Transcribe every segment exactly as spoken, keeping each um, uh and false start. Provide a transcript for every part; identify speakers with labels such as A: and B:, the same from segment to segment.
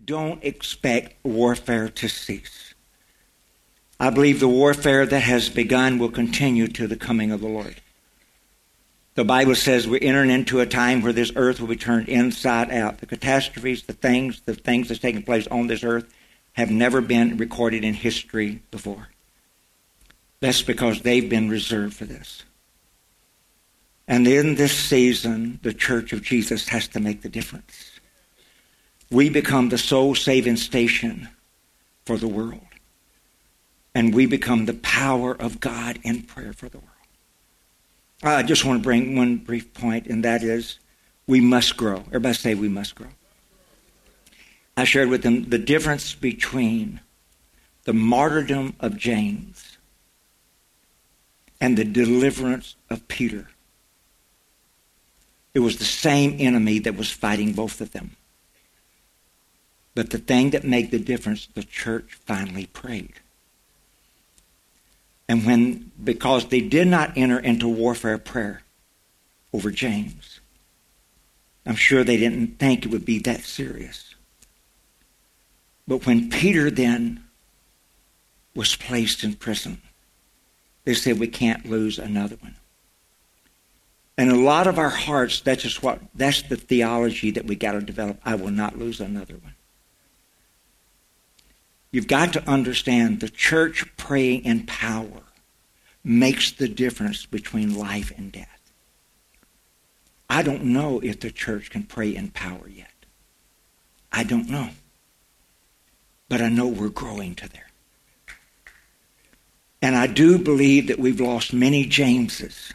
A: don't expect warfare to cease. I believe the warfare that has begun will continue to the coming of the Lord. The Bible says we're entering into a time where this earth will be turned inside out. The catastrophes, the things, the things that's taking place on this earth have never been recorded in history before. That's because they've been reserved for this. And in this season, the Church of Jesus has to make the difference. We become the soul-saving station for the world. And we become the power of God in prayer for the world. I just want to bring one brief point, and that is we must grow. Everybody say we must grow. I shared with them the difference between the martyrdom of James and the deliverance of Peter. It was the same enemy that was fighting both of them. But the thing that made the difference, the church finally prayed. And when, because they did not enter into warfare prayer over James, I'm sure they didn't think it would be that serious. But when Peter then was placed in prison, they said, we can't lose another one. And a lot of our hearts, that's just what, that's the theology that we got to develop. I will not lose another one. You've got to understand the church praying in power makes the difference between life and death. I don't know if the church can pray in power yet. I don't know. But I know we're growing to there. And I do believe that we've lost many Jameses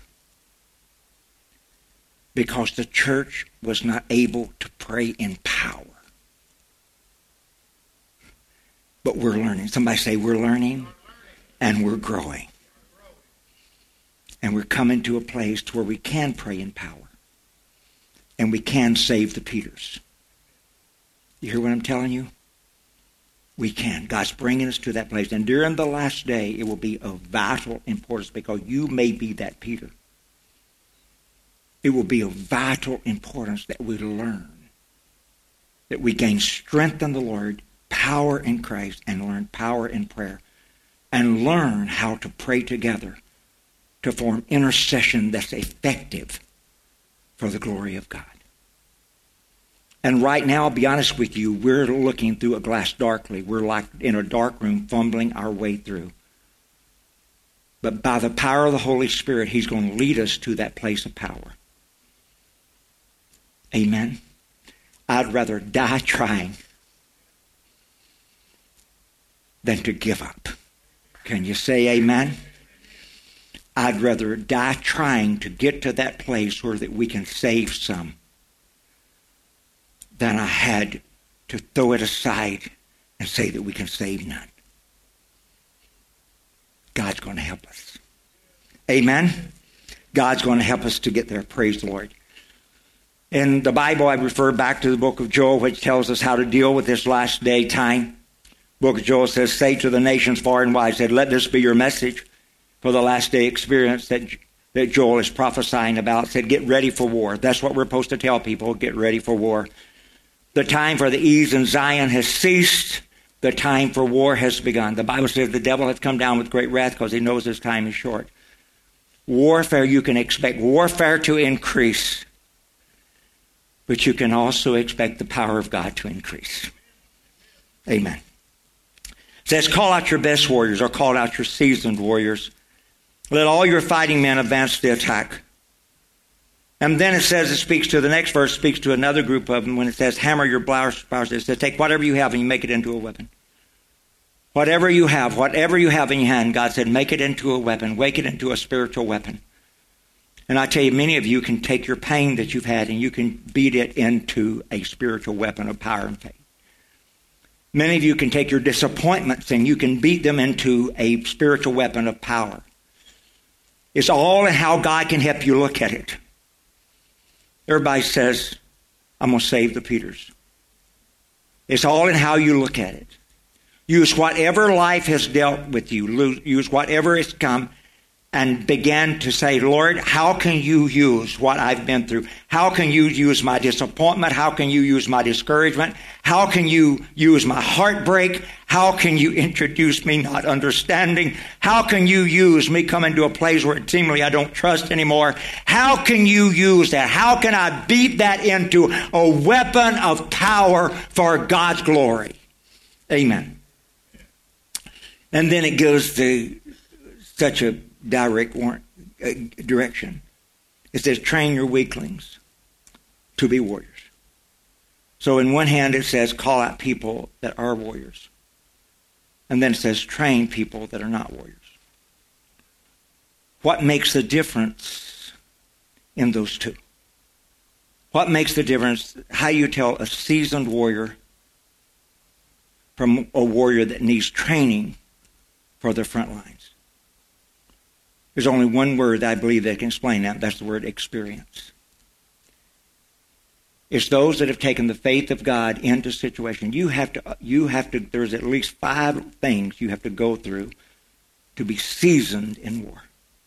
A: because the church was not able to pray in power. But we're learning. Somebody say we're learning and we're growing. And we're coming to a place to where we can pray in power. And we can save the Peters. You hear what I'm telling you? We can. God's bringing us to that place. And during the last day, it will be of vital importance because you may be that Peter. It will be of vital importance that we learn, that we gain strength in the Lord, power in Christ, and learn power in prayer, and learn how to pray together to form intercession that's effective for the glory of God. And right now, I'll be honest with you, we're looking through a glass darkly. We're like in a dark room fumbling our way through. But by the power of the Holy Spirit, He's going to lead us to that place of power. Amen. I'd rather die trying than to give up. Can you say amen? I'd rather die trying to get to that place where that we can save some than I had to throw it aside and say that we can save none. God's going to help us. Amen? God's going to help us to get there. Praise the Lord. In the Bible, I refer back to the book of Joel, which tells us how to deal with this last day time. The book of Joel says, say to the nations far and wide, said, let this be your message for the last day experience that, that Joel is prophesying about. Said, get ready for war. That's what we're supposed to tell people, get ready for war. The time for the ease in Zion has ceased. The time for war has begun. The Bible says the devil has come down with great wrath because he knows his time is short. Warfare, you can expect warfare to increase. But you can also expect the power of God to increase. Amen. It says, call out your best warriors, or call out your seasoned warriors. Let all your fighting men advance the attack. And then it says, it speaks to, the next verse speaks to another group of them when it says, hammer your powers. It says, take whatever you have and you make it into a weapon. Whatever you have, whatever you have in your hand, God said, make it into a weapon. Make it into a spiritual weapon. And I tell you, many of you can take your pain that you've had and you can beat it into a spiritual weapon of power and faith. Many of you can take your disappointments and you can beat them into a spiritual weapon of power. It's all in how God can help you look at it. Everybody says, I'm going to save the Peters. It's all in how you look at it. Use whatever life has dealt with you. Use whatever has come and began to say, Lord, how can you use what I've been through? How can you use my disappointment? How can you use my discouragement? How can you use my heartbreak? How can you introduce me not understanding? How can you use me coming to a place where it seemingly I don't trust anymore? How can you use that? How can I beat that into a weapon of power for God's glory? Amen. And then it goes to such a direct warrant, uh, direction. It says, train your weaklings to be warriors. So in one hand it says, call out people that are warriors. And then it says, train people that are not warriors. What makes the difference in those two? What makes the difference? How do you tell a seasoned warrior from a warrior that needs training for the front lines? There's only one word I believe that can explain that. That's the word experience. It's those that have taken the faith of God into situation. You have to, you have to, there's at least five things you have to go through to be seasoned in war.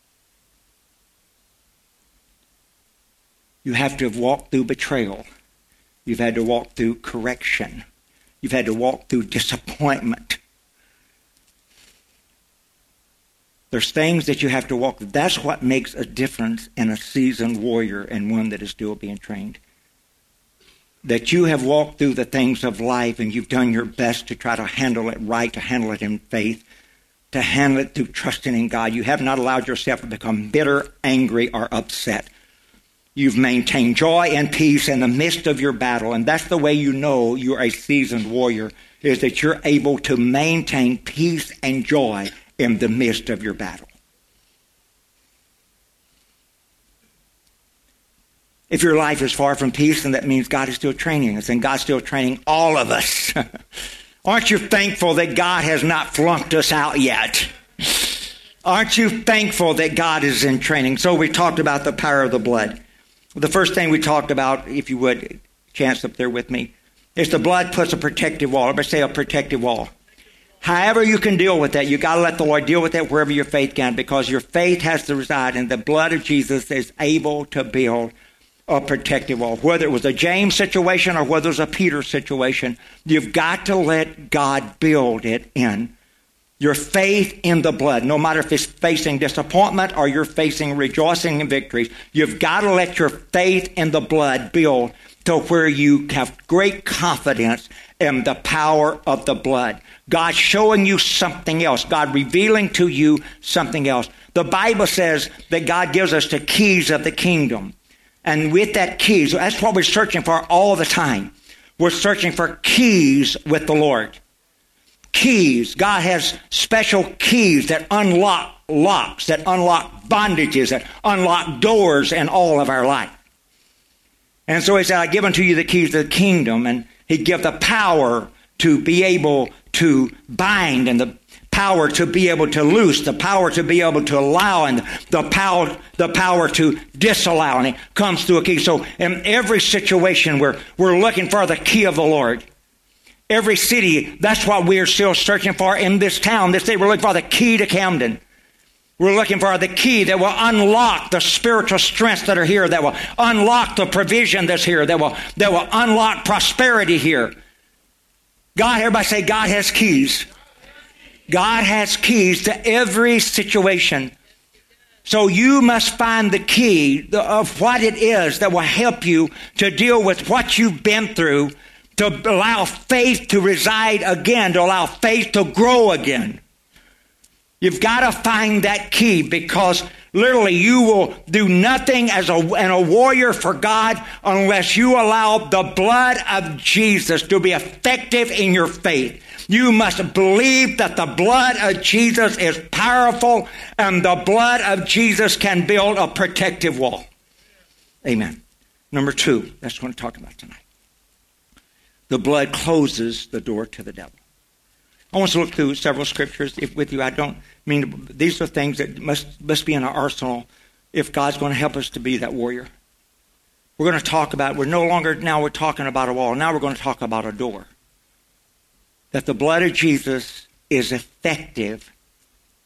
A: You have to have walked through betrayal. You've had to walk through correction. You've had to walk through disappointment. There's things that you have to walk through. That's what makes a difference in a seasoned warrior and one that is still being trained. That you have walked through the things of life and you've done your best to try to handle it right, to handle it in faith, to handle it through trusting in God. You have not allowed yourself to become bitter, angry, or upset. You've maintained joy and peace in the midst of your battle. And that's the way you know you're a seasoned warrior, is that you're able to maintain peace and joy in the midst of your battle. If your life is far from peace, then that means God is still training us, and God's still training all of us. Aren't you thankful that God has not flunked us out yet? Aren't you thankful that God is in training? So we talked about the power of the blood. The first thing we talked about, if you would, chance up there with me, is the blood puts a protective wall. Everybody say a protective wall. However you can deal with that, you got to let the Lord deal with that wherever your faith can, because your faith has to reside, and the blood of Jesus is able to build a protective wall. Whether it was a James situation or whether it was a Peter situation, you've got to let God build it in. Your faith in the blood, no matter if it's facing disappointment or you're facing rejoicing and victories, you've got to let your faith in the blood build to where you have great confidence in the power of the blood. God showing you something else. God revealing to you something else. The Bible says that God gives us the keys of the kingdom. And with that keys, that's what we're searching for all the time. We're searching for keys with the Lord. Keys. God has special keys that unlock locks, that unlock bondages, that unlock doors in all of our life. And so he said, I give unto you the keys of the kingdom, and he give the power to be able to bind, and the power to be able to loose, the power to be able to allow, and the power the power to disallow, and it comes through a key. So in every situation we're we're looking for the key of the Lord. Every city, that's what we're still searching for in this town. This day we're looking for the key to Camden. We're looking for the key that will unlock the spiritual strengths that are here, that will unlock the provision that's here, that will that will unlock prosperity here. God, everybody say, God has keys. God has keys to every situation. So you must find the key of what it is that will help you to deal with what you've been through, to allow faith to reside again, to allow faith to grow again. You've got to find that key, because literally you will do nothing as a, and a warrior for God unless you allow the blood of Jesus to be effective in your faith. You must believe that the blood of Jesus is powerful, and the blood of Jesus can build a protective wall. Amen. Number two, that's what I'm talking about tonight. The blood closes the door to the devil. I want to look through several scriptures if, with you. I don't mean, these are things that must, must be in our arsenal if God's going to help us to be that warrior. We're going to talk about, we're no longer, now we're talking about a wall. Now we're going to talk about a door. That the blood of Jesus is effective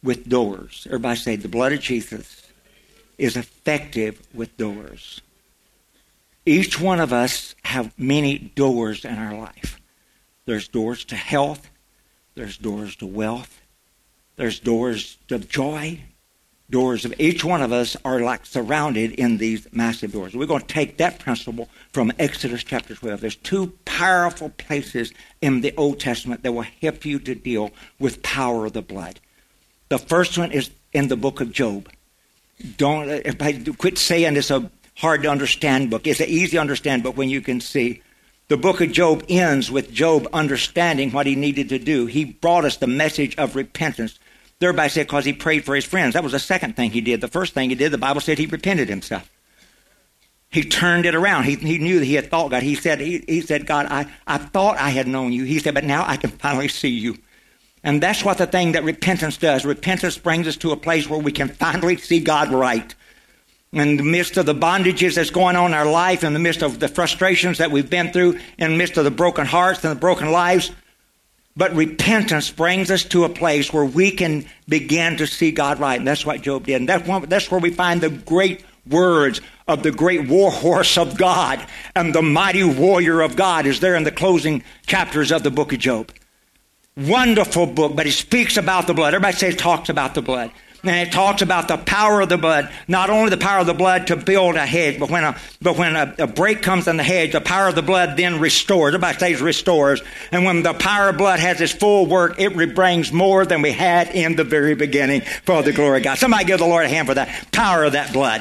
A: with doors. Everybody say, the blood of Jesus is effective with doors. Each one of us have many doors in our life. There's doors to health. There's doors to wealth. There's doors to joy. Doors of each one of us are like surrounded in these massive doors. We're going to take that principle from Exodus chapter twelve. There's two powerful places in the Old Testament that will help you to deal with power of the blood. The first one is in the book of Job. Don't everybody quit saying it's a hard to understand book. It's an easy to understand book when you can see. The book of Job ends with Job understanding what he needed to do. He brought us the message of repentance. Everybody said because he prayed for his friends. That was the second thing he did. The first thing he did, the Bible said he repented himself. He turned it around. He, he knew that he had thought God. He said, he, he said, God, I, I thought I had known you. He said, but now I can finally see you. And that's what the thing that repentance does. Repentance brings us to a place where we can finally see God right. In the midst of the bondages that's going on in our life, in the midst of the frustrations that we've been through, in the midst of the broken hearts and the broken lives. But repentance brings us to a place where we can begin to see God right. And that's what Job did. And that's, one, that's where we find the great words of the great war horse of God and the mighty warrior of God is there in the closing chapters of the book of Job. Wonderful book, but it speaks about the blood. Everybody says it talks about the blood. And it talks about the power of the blood, not only the power of the blood to build a hedge, but when a but when a, a break comes in the hedge, the power of the blood then restores. Everybody says restores. And when the power of blood has its full work, it brings more than we had in the very beginning for the glory of God. Somebody give the Lord a hand for that power of that blood.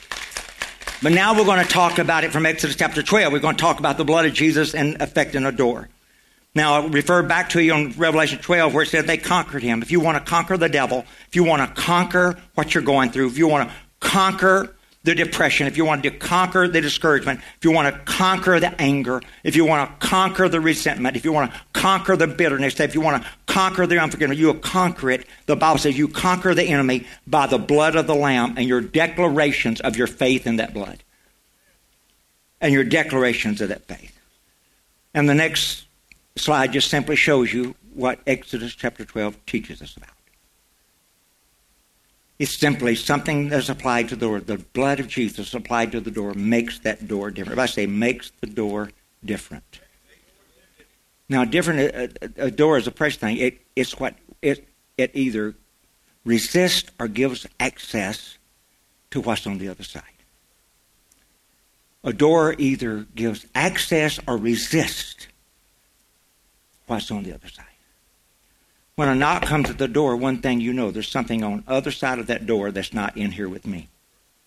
A: But now we're going to talk about it from Exodus chapter twelve. We're going to talk about the blood of Jesus and affecting a door. Now, I'll refer back to you on Revelation twelve where it said they conquered him. If you want to conquer the devil, if you want to conquer what you're going through, if you want to conquer the depression, if you want to conquer the discouragement, if you want to conquer the anger, if you want to conquer the resentment, if you want to conquer the bitterness, if you want to conquer the unforgiveness, you will conquer it. The Bible says you conquer the enemy by the blood of the Lamb and your declarations of your faith in that blood. And your declarations of that faith. And the next slide just simply shows you what Exodus chapter twelve teaches us about. It's simply something that's applied to the door. The blood of Jesus applied to the door makes that door different. If I say makes the door different. Now, different a, a door is a precious thing. It, it's what it it either resists or gives access to what's on the other side. A door either gives access or resists what's on the other side. When a knock comes at the door, one thing you know, there's something on the other side of that door that's not in here with me.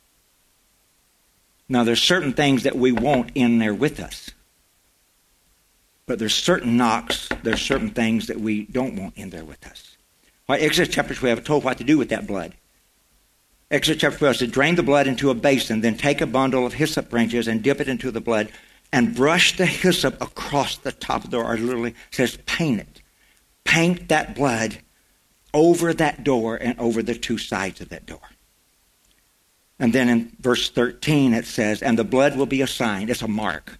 A: Now, there's certain things that we want in there with us. But there's certain knocks, there's certain things that we don't want in there with us. Well, Exodus chapter twelve told what to do with that blood. Exodus chapter twelve said, drain the blood into a basin, then take a bundle of hyssop branches and dip it into the blood, and brush the hyssop across the top of the door. It literally says paint it. Paint that blood over that door and over the two sides of that door. And then in verse thirteen it says, and the blood will be a sign. It's a mark.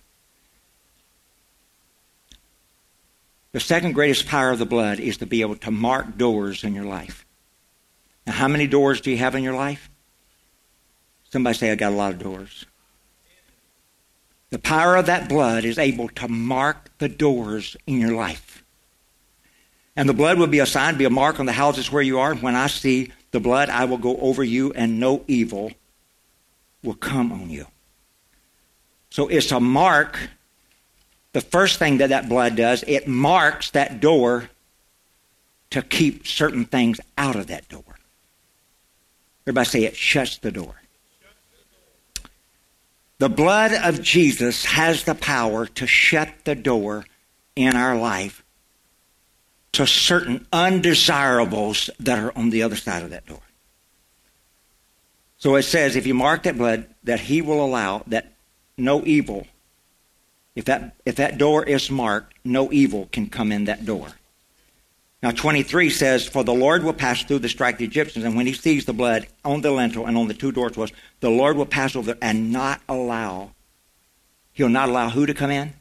A: The second greatest power of the blood is to be able to mark doors in your life. Now, how many doors do you have in your life? Somebody say, I got a lot of doors. The power of that blood is able to mark the doors in your life. And the blood will be a sign, be a mark on the houses where you are. When I see the blood, I will go over you and no evil will come on you. So it's a mark. The first thing that that blood does, it marks that door to keep certain things out of that door. Everybody say it shuts the door. The blood of Jesus has the power to shut the door in our life to certain undesirables that are on the other side of that door. So it says, if you mark that blood, that he will allow that no evil, if that if that door is marked, no evil can come in that door. Now twenty-three says, for the Lord will pass through to strike the Egyptians, and when he sees the blood on the lintel and on the two doorposts, the Lord will pass over and not allow, he'll not allow who to come in?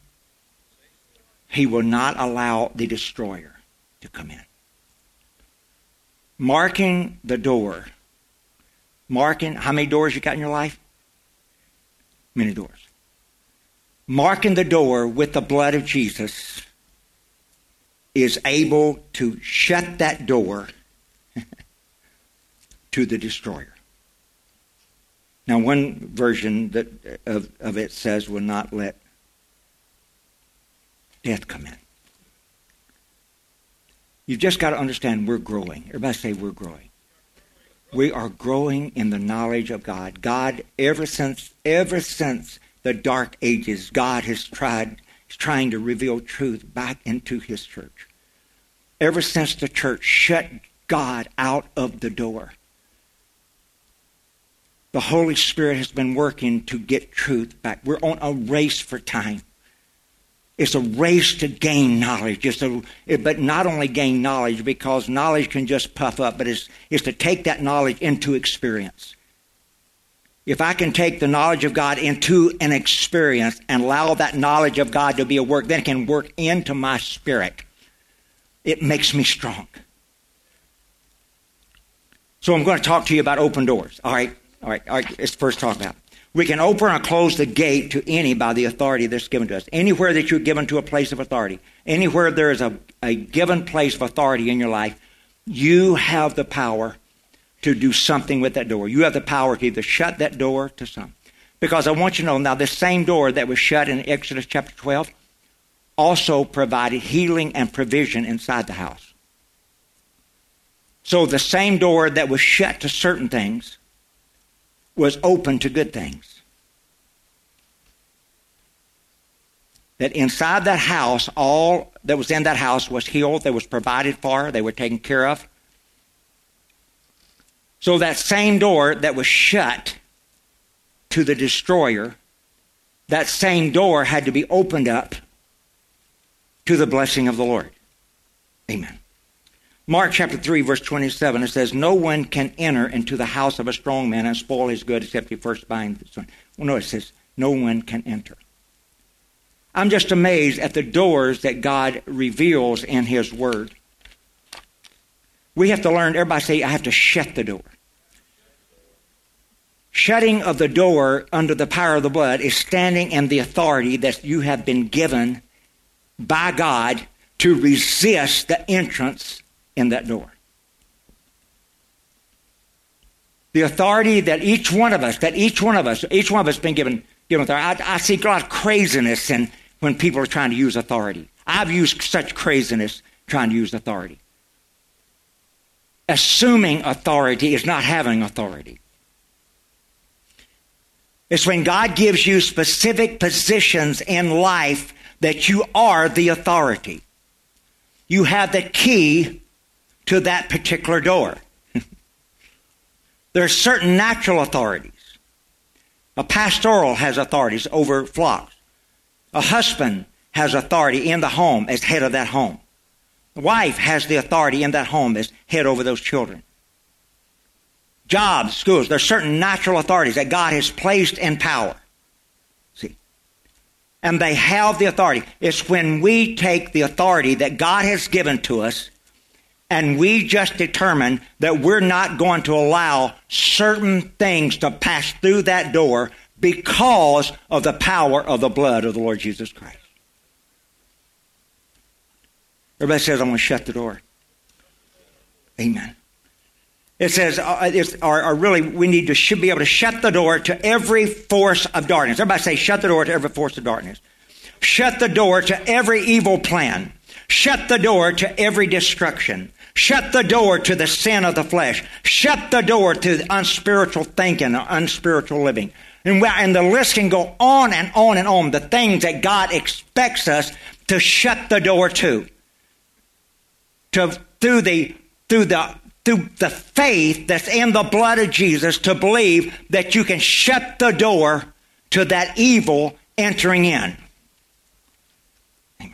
A: He will not allow the destroyer to come in. Marking the door. Marking, how many doors you got in your life? Many doors. Marking the door with the blood of Jesus is able to shut that door to the destroyer. Now, one version that of, of it says, will not let death come in. You've just got to understand we're growing. Everybody say we're growing. We are growing in the knowledge of God. God, ever since, ever since the dark ages, God has tried, is trying to reveal truth back into his church. Ever since the church shut God out of the door, the Holy Spirit has been working to get truth back. We're on a race for time. It's a race to gain knowledge. It's a, but not only gain knowledge, because knowledge can just puff up, but it's, it's to take that knowledge into experience. If I can take the knowledge of God into an experience and allow that knowledge of God to be a work, then it can work into my spirit. It makes me strong. So I'm going to talk to you about open doors. All right, all right, all right. Let's first talk about it. We can open or close the gate to any by the authority that's given to us. Anywhere that you're given to a place of authority, anywhere there is a, a given place of authority in your life, you have the power to do something with that door. You have the power to either shut that door to some. Because I want you to know, now this same door that was shut in Exodus chapter twelve also provided healing and provision inside the house. So the same door that was shut to certain things was open to good things. That inside that house, all that was in that house was healed, that was provided for, they were taken care of. So that same door that was shut to the destroyer, that same door had to be opened up to the blessing of the Lord. Amen. Mark chapter three, verse twenty-seven, it says, no one can enter into the house of a strong man and spoil his good except he first bind the son. Well, no, it says, no one can enter. I'm just amazed at the doors that God reveals in his word. We have to learn, everybody say, I have to shut the door. Shutting of the door under the power of the blood is standing in the authority that you have been given by God to resist the entrance in that door. The authority that each one of us, that each one of us, each one of us has been given, given authority. I, I see a lot of craziness in when people are trying to use authority. I've used such craziness trying to use authority. Assuming authority is not having authority. It's when God gives you specific positions in life that you are the authority. You have the key to that particular door. There are certain natural authorities. A pastoral has authorities over flocks. A husband has authority in the home as head of that home. The wife has the authority in that home as head over those children. Jobs, schools, there are certain natural authorities that God has placed in power. See? And they have the authority. It's when we take the authority that God has given to us and we just determine that we're not going to allow certain things to pass through that door because of the power of the blood of the Lord Jesus Christ. Everybody says, I'm going to shut the door. Amen. It says, uh, it's, or, or really, we need to should be able to shut the door to every force of darkness. Everybody say, shut the door to every force of darkness. Shut the door to every evil plan. Shut the door to every destruction. Shut the door to the sin of the flesh. Shut the door to the unspiritual thinking or unspiritual living. And, and the list can go on and on and on. The things that God expects us to shut the door to. To through the through the through the faith that's in the blood of Jesus, to believe that you can shut the door to that evil entering in. Amen.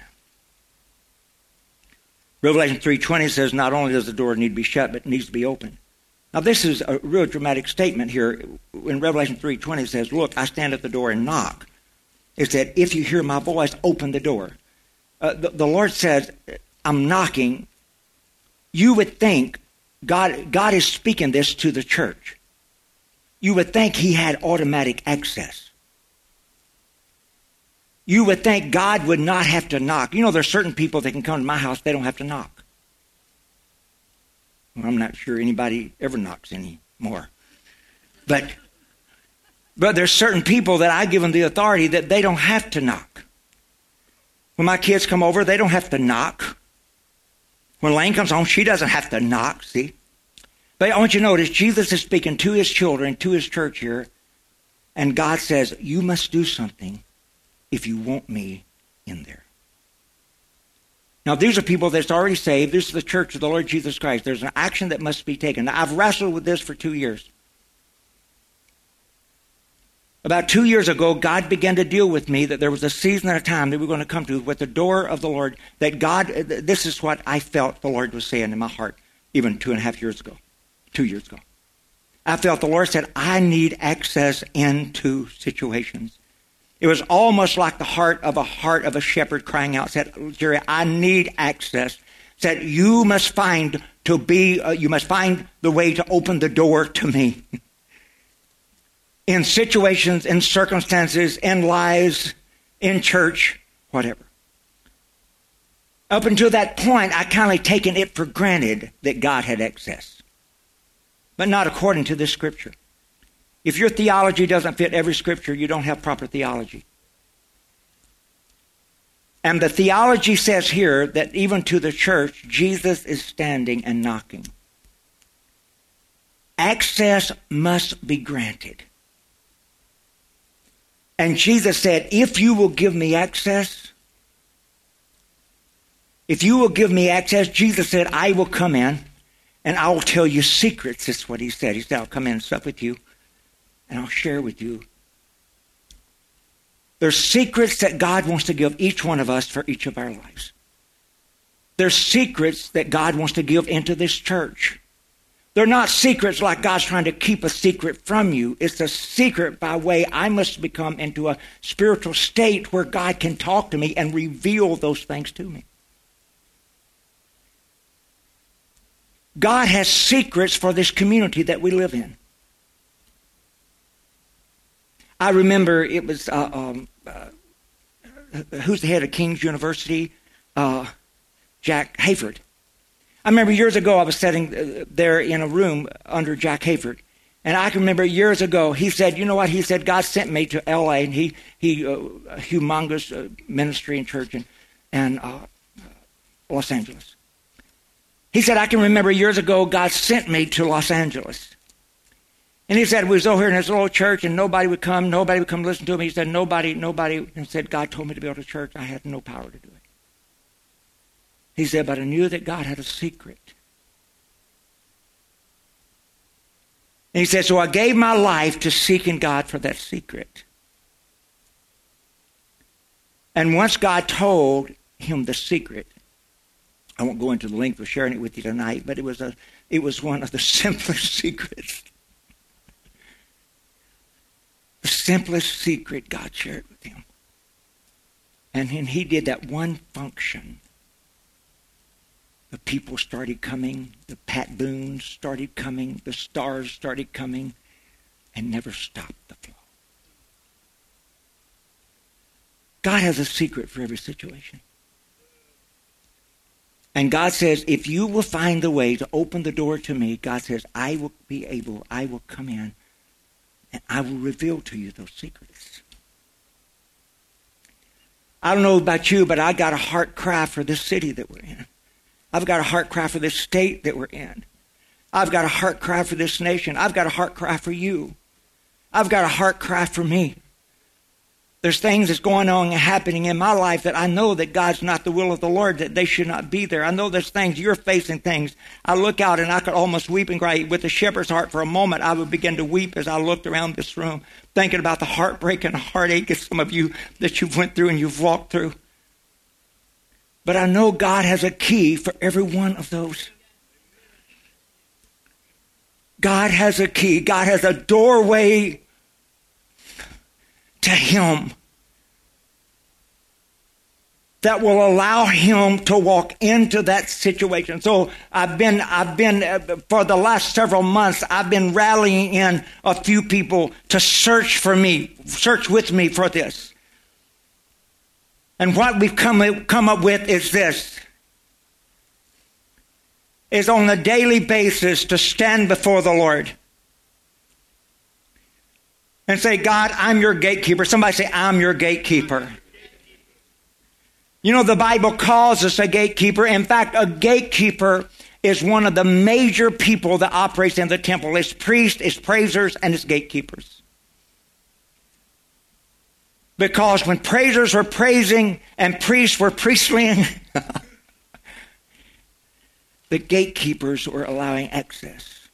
A: Revelation three twenty says not only does the door need to be shut, but it needs to be open. Now this is a real dramatic statement here. In Revelation three twenty it says, look, I stand at the door and knock. It said, if you hear my voice, open the door. Uh, the, the Lord says, I'm knocking. You would think God, God is speaking this to the church. You would think he had automatic access. You would think God would not have to knock. You know, there's certain people that can come to my house, they don't have to knock. Well, I'm not sure anybody ever knocks anymore. But, but there's certain people that I give them the authority that they don't have to knock. When my kids come over, they don't have to knock. When Lane comes home, she doesn't have to knock, see? But I want you to notice, Jesus is speaking to his children, to his church here, and God says, you must do something if you want me in there. Now, these are people that's already saved. This is the church of the Lord Jesus Christ. There's an action that must be taken. Now, I've wrestled with this for two years. About two years ago, God began to deal with me that there was a season and a time that we were going to come to with the door of the Lord, that God, this is what I felt the Lord was saying in my heart, even two and a half years ago, two years ago. I felt the Lord said, I need access into situations. It was almost like the heart of a heart of a shepherd crying out, said, Jerry, I need access. Said, you must find to be, uh, you must find the way to open the door to me. In situations, in circumstances, in lives, in church, whatever. Up until that point, I kind of taken it for granted that God had access. But not according to this scripture. If your theology doesn't fit every scripture, you don't have proper theology. And the theology says here that even to the church, Jesus is standing and knocking. Access must be granted. And Jesus said, if you will give me access, if you will give me access, Jesus said, I will come in and I will tell you secrets. That's what he said. He said, I'll come in and sup with you and I'll share with you. There's secrets that God wants to give each one of us for each of our lives. There's secrets that God wants to give into this church. They're not secrets like God's trying to keep a secret from you. It's a secret by way I must become into a spiritual state where God can talk to me and reveal those things to me. God has secrets for this community that we live in. I remember it was, uh, um, uh, who's the head of King's University? Uh, Jack Hayford. I remember years ago I was sitting there in a room under Jack Hayford. And I can remember years ago, he said, you know what? He said, God sent me to L A and he, he uh, a humongous uh, ministry and church in, and, uh, Los Angeles. He said, I can remember years ago, God sent me to Los Angeles. And he said, we was over here in this little church and nobody would come, nobody would come listen to him. He said, nobody, nobody, and said, God told me to build a church. I had no power to do it. He said, but I knew that God had a secret. And he said, so I gave my life to seeking God for that secret. And once God told him the secret, I won't go into the length of sharing it with you tonight, but it was a, it was one of the simplest secrets. The simplest secret God shared with him. And then he did that one function. The people started coming. The Pat Boones started coming. The stars started coming. And never stopped the flow. God has a secret for every situation. And God says, if you will find the way to open the door to me, God says, I will be able, I will come in, and I will reveal to you those secrets. I don't know about you, but I got a heart cry for this city that we're in. I've got a heart cry for this state that we're in. I've got a heart cry for this nation. I've got a heart cry for you. I've got a heart cry for me. There's things that's going on and happening in my life that I know that God's not the will of the Lord, that they should not be there. I know there's things, you're facing things. I look out and I could almost weep and cry. With a shepherd's heart for a moment, I would begin to weep as I looked around this room, thinking about the heartbreak and the heartache of some of you that you've went through and you've walked through. But I know God has a key for every one of those. God has a key. God has a doorway to him that will allow him to walk into that situation. So I've been, I've been, uh, for the last several months, I've been rallying in a few people to search for me, search with me for this. And what we've come, come up with is this, is on a daily basis to stand before the Lord and say, God, I'm your gatekeeper. Somebody say, I'm your gatekeeper. You know, the Bible calls us a gatekeeper. In fact, a gatekeeper is one of the major people that operates in the temple. It's priests, it's praisers, and it's gatekeepers. Because when praisers were praising and priests were priestling, the gatekeepers were allowing access.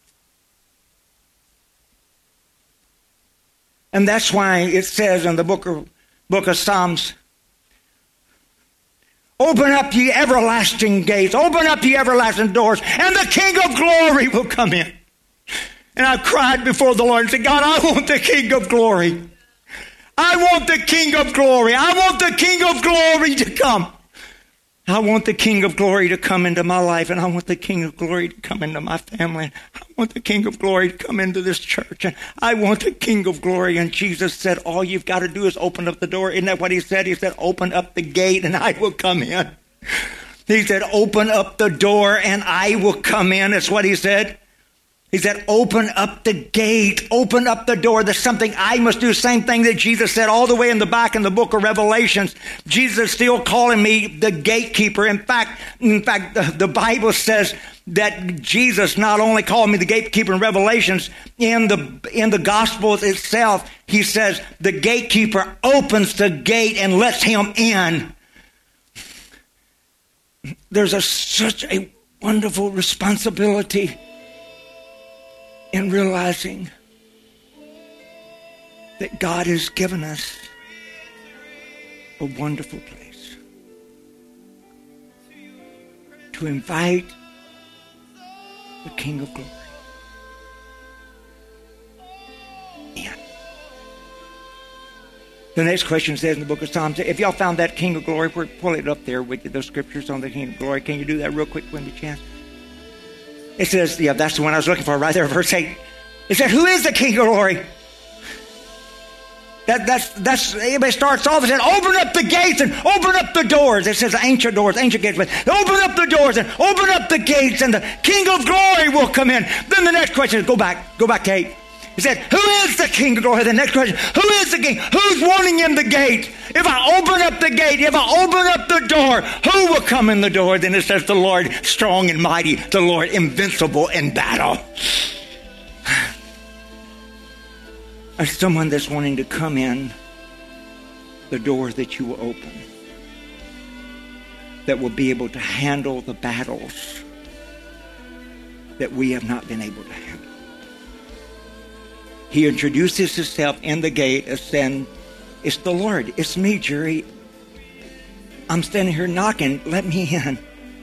A: And that's why it says in the book of, book of Psalms, open up ye everlasting gates, open up ye everlasting doors, and the King of glory will come in. And I cried before the Lord and said, God, I want the King of glory. I want the King of glory. I want the King of glory to come. I want the King of glory to come into my life, and I want the King of glory to come into my family. I want the King of glory to come into this church, and I want the King of glory. And Jesus said, all you've got to do is open up the door. Isn't that what he said? He said, open up the gate and I will come in. He said, open up the door and I will come in. That's what he said. He said, open up the gate, open up the door. There's something I must do. Same thing that Jesus said all the way in the back in the book of Revelations. Jesus is still calling me the gatekeeper. In fact, in fact, the, the Bible says that Jesus not only called me the gatekeeper in Revelations, in the, in the Gospels itself, he says the gatekeeper opens the gate and lets him in. There's a, such a wonderful responsibility in realizing that God has given us a wonderful place to invite the King of glory in. The next question says in the book of Psalms, if y'all found that King of glory, pull it up there with those scriptures on the King of glory. Can you do that real quick when you chance? It says, yeah, that's the one I was looking for right there, verse eight. It said, who is the King of glory? That, that's, that's, everybody starts off and says, open up the gates and open up the doors. It says ancient doors, ancient gates. But open up the doors and open up the gates and the King of glory will come in. Then the next question is, go back, go back to eight. He said, who is the King of glory? The next question, who is the King? Who's wanting in the gate? If I open up the gate, if I open up the door, who will come in the door? Then it says the Lord strong and mighty, the Lord invincible in battle. As someone that's wanting to come in, the door that you will open, that will be able to handle the battles that we have not been able to handle. He introduces himself in the gate as saying, it's the Lord. It's me, Jerry. I'm standing here knocking. Let me in.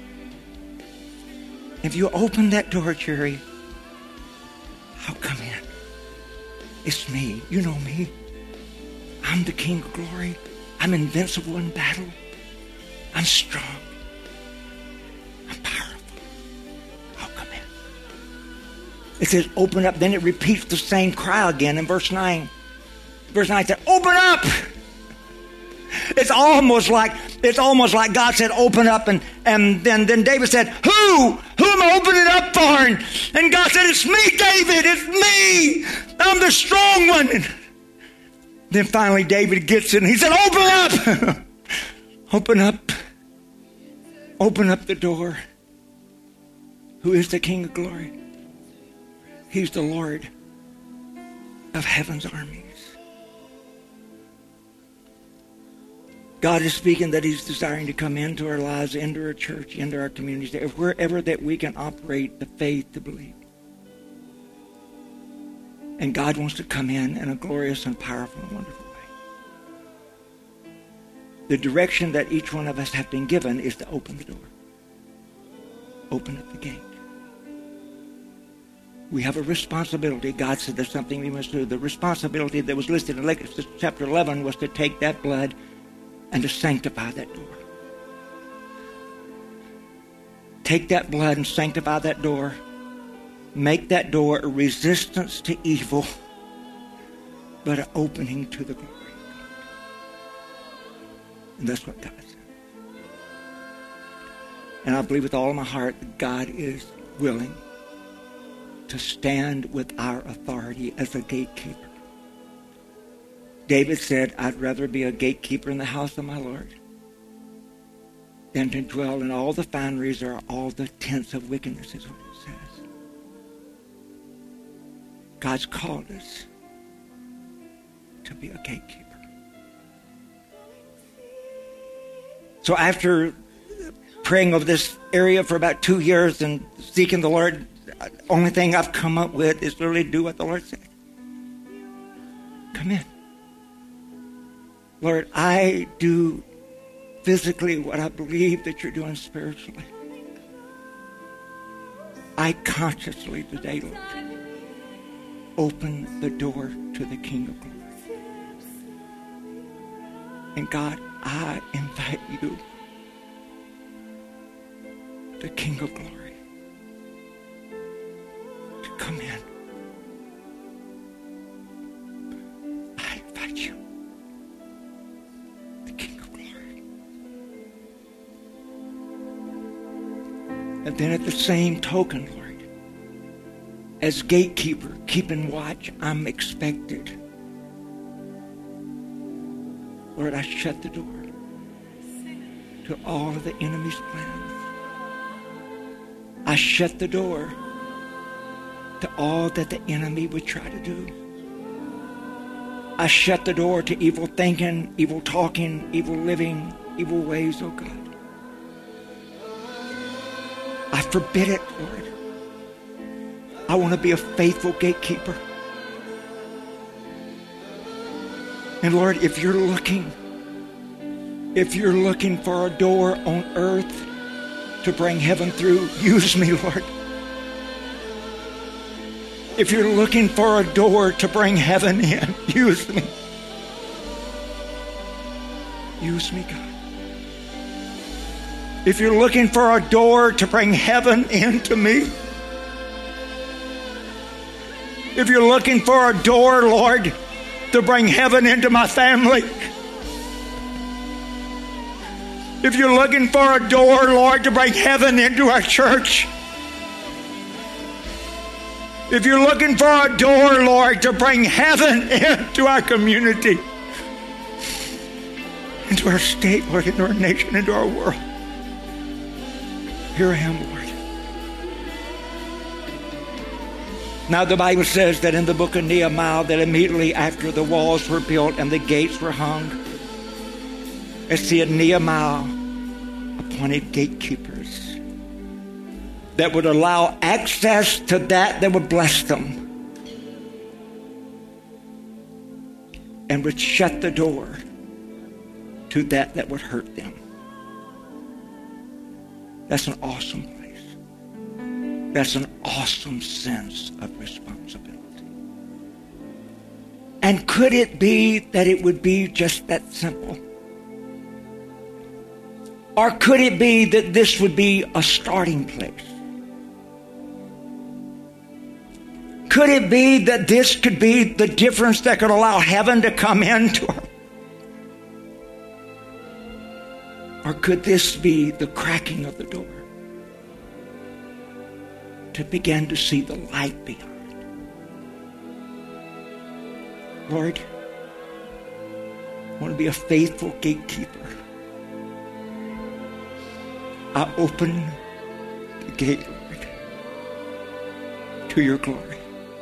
A: If you open that door, Jerry, I'll come in. It's me. You know me. I'm the King of glory. I'm invincible in battle. I'm strong. I'm powerful. I'll come in. It says open up. Then it repeats the same cry again in verse nine. Verse nine said, open up. It's almost like it's almost like God said, open up, and, and then, then David said, Who? Who am I opening up for? And, and God said, it's me, David, it's me. I'm the strong one. And then finally David gets it and he said, open up. Open up. Open up the door. Who is the King of glory? He's the Lord of heaven's armies. God is speaking that he's desiring to come into our lives, into our church, into our communities, wherever that we can operate the faith to believe. And God wants to come in in a glorious and powerful and wonderful way. The direction that each one of us have been given is to open the door. Open up the gate. We have a responsibility. God said there's something we must do. The responsibility that was listed in Leviticus chapter eleven was to take that blood and to sanctify that door. take that blood and sanctify that door. Make that door a resistance to evil, but an opening to the glory. And that's what God said. And I believe with all of my heart that God is willing to stand with our authority as a gatekeeper. David said, I'd rather be a gatekeeper in the house of my Lord than to dwell in all the foundries or all the tents of wickedness, is what it says. God's called us to be a gatekeeper. So after praying over this area for about two years and seeking the Lord, the only thing I've come up with is literally do what the Lord said. Come in. Lord, I do physically what I believe that you're doing spiritually. I consciously today, Lord, open the door to the King of Glory. And God, I invite you, the King of Glory, to come in. I invite you, the King of Glory. And then at the same token, Lord, as gatekeeper, keeping watch, I'm expected. Lord, I shut the door to all of the enemy's plans. I shut the door to all that the enemy would try to do. I shut the door to evil thinking, evil talking, evil living, evil ways, oh God. I forbid it, Lord. I want to be a faithful gatekeeper. And Lord, if you're looking, if you're looking for a door on earth to bring heaven through, use me, Lord. If you're looking for a door to bring heaven in, use me. Use me, God. If you're looking for a door to bring heaven into me, if you're looking for a door, Lord, to bring heaven into my family, if you're looking for a door, Lord, to bring heaven into our church, if you're looking for a door, Lord, to bring heaven into our community, into our state, Lord, into our nation, into our world, here I am, Lord. Now the Bible says that in the book of Nehemiah that immediately after the walls were built and the gates were hung, it said Nehemiah appointed gatekeepers that would allow access to that that would bless them and would shut the door to that that would hurt them. That's an awesome place. That's an awesome sense of responsibility. And could it be that it would be just that simple? Or could it be that this would be a starting place? Could it be that this could be the difference that could allow heaven to come into our? Or could this be the cracking of the door to begin to see the light behind? Lord, I want to be a faithful gatekeeper. I open the gate, Lord, to your glory.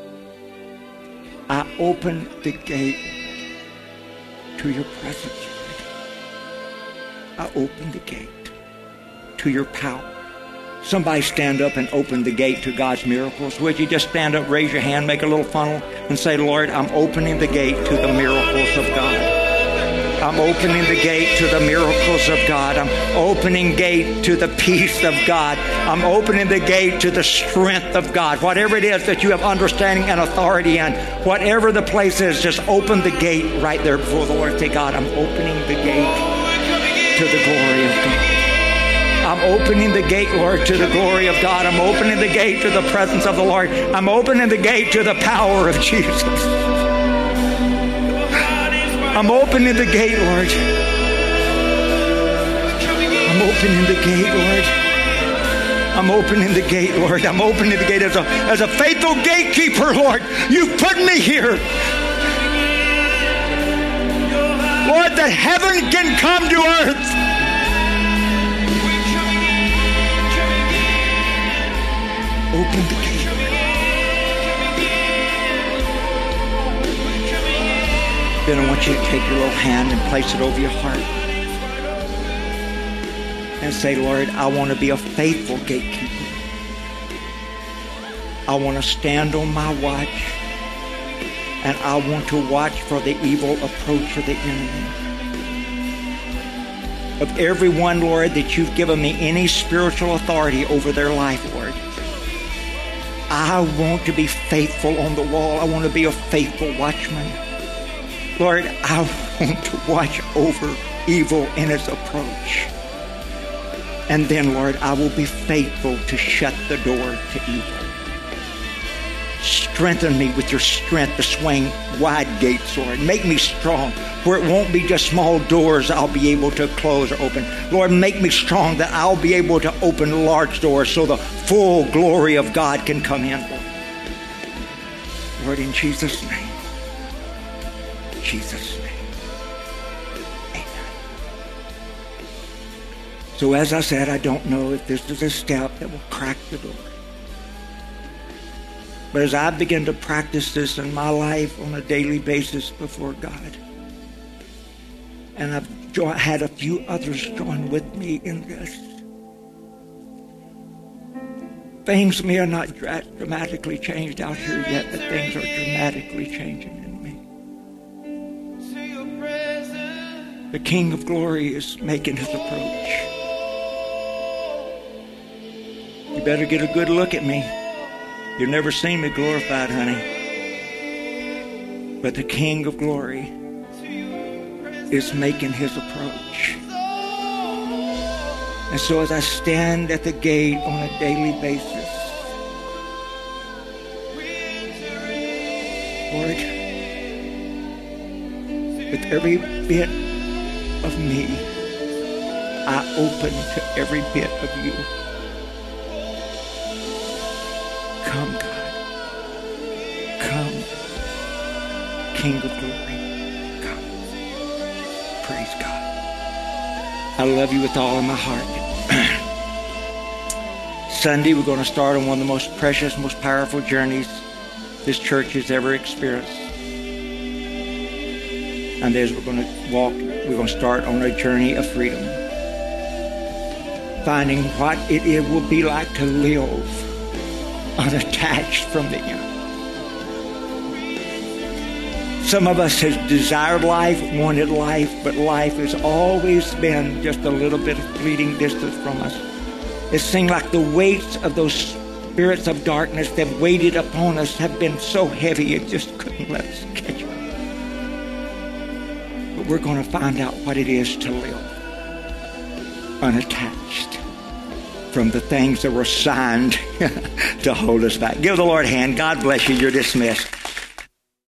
A: I open the gate to your presence, Lord. I open the gate to your power. Somebody stand up and open the gate to God's miracles. Would you just stand up, raise your hand, make a little funnel, and say, Lord, I'm opening the gate to the miracles of God. I'm opening the gate to the miracles of God. I'm opening gate to the peace of God. I'm opening the gate to the strength of God. Whatever it is that you have understanding and authority in, whatever the place is, just open the gate right there before the Lord. Say, God, I'm opening the gate to the glory of God. I'm opening the gate, Lord, to the glory of God. I'm opening the gate to the presence of the Lord. I'm opening the gate to the power of Jesus. I'm opening the gate, Lord. I'm opening the gate, Lord. I'm opening the gate, Lord. I'm opening the gate as a, as a faithful gatekeeper, Lord. You've put me here. Lord, that heaven can come to earth. Open the gate. Then I want you to take your little hand and place it over your heart. And say, Lord, I want to be a faithful gatekeeper. I want to stand on my watch. And I want to watch for the evil approach of the enemy. Of everyone, Lord, that you've given me any spiritual authority over their life, Lord. I want to be faithful on the wall. I want to be a faithful watchman. Lord, I want to watch over evil in its approach. And then, Lord, I will be faithful to shut the door to evil. Strengthen me with your strength to swing wide gates, Lord. Make me strong where it won't be just small doors I'll be able to close or open. Lord, make me strong that I'll be able to open large doors so the full glory of God can come in, Lord. Lord, in Jesus' name. Jesus' name. Amen. So as I said, I don't know if this is a step that will crack the door. But as I begin to practice this in my life on a daily basis before God, and I've jo- had a few others join with me in this, things may have not dra- dramatically changed out here yet, but things are dramatically changing in me. The King of Glory is making his approach. You better get a good look at me. You've never seen me glorified, honey. But the King of Glory is making his approach. And so as I stand at the gate on a daily basis, Lord, with every bit of me, I open to every bit of you. Come, God. Come, King of Glory. Come. Praise God. I love you with all of my heart. Sunday, we're going to start on one of the most precious, most powerful journeys this church has ever experienced. And as we're going to walk, we're going to start on a journey of freedom. Finding what it, it will be like to live unattached from the enemy. Some of us have desired life, wanted life, but life has always been just a little bit of fleeting distance from us. It seemed like the weights of those spirits of darkness that weighted upon us have been so heavy it just couldn't let us catch them. But we're going to find out what it is to live unattached from the things that were assigned to hold us back. Give the Lord a hand. God bless you. You're dismissed.